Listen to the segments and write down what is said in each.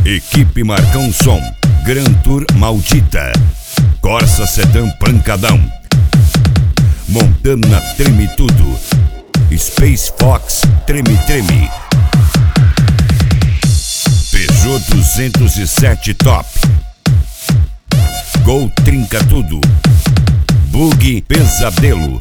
Equipe Marcão Som, Gran Tour Maldita, Corsa Sedan Pancadão, Montana Treme Tudo, Space Fox Treme Treme, Peugeot 207 Top, Gol Trinca Tudo, Bug Pesadelo.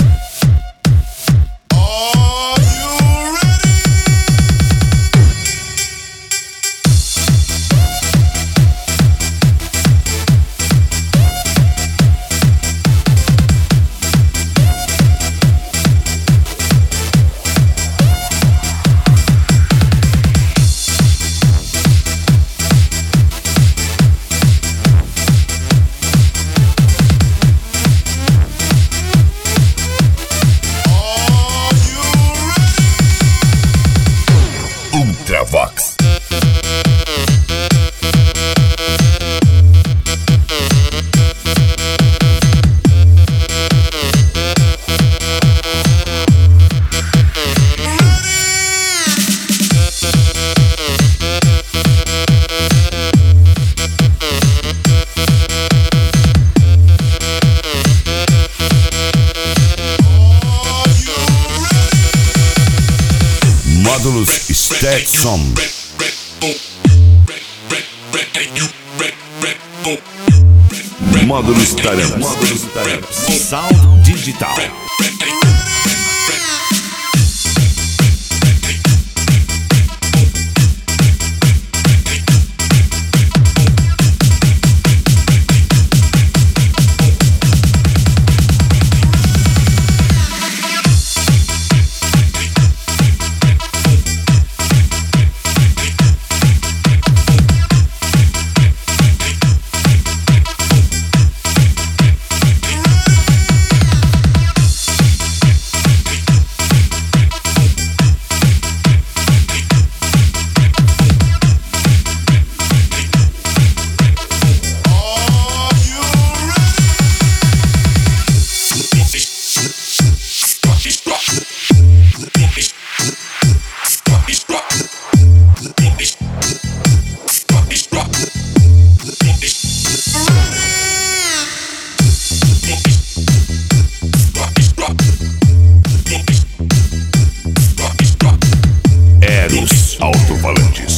Ultravox. Módulos Stetson. Módulos Taramps. Sound Digital. Eros Alto-Falantes.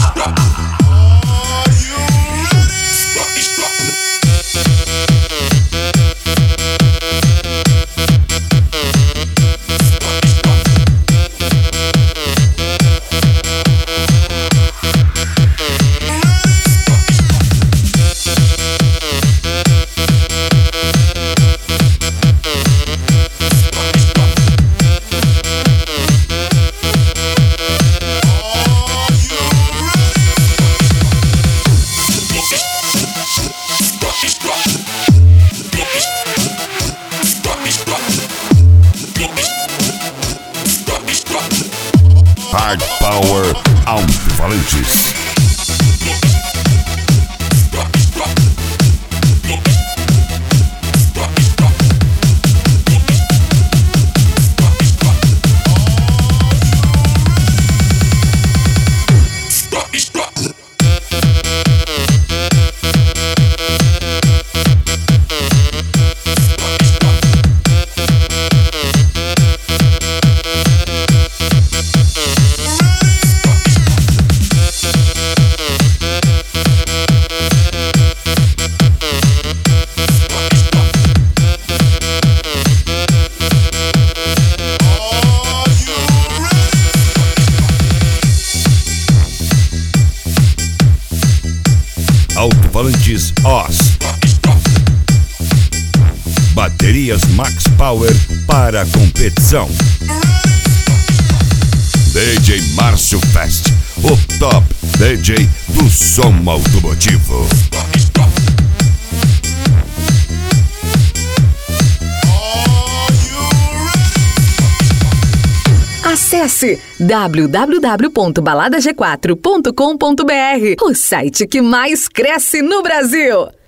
Hard Power Alto-Falantes. Alto-Falantes OS. Baterias Max Power para a competição. DJ Márcio Fest, o top DJ do som automotivo. Acesse www.baladag4.com.br, o site que mais cresce no Brasil.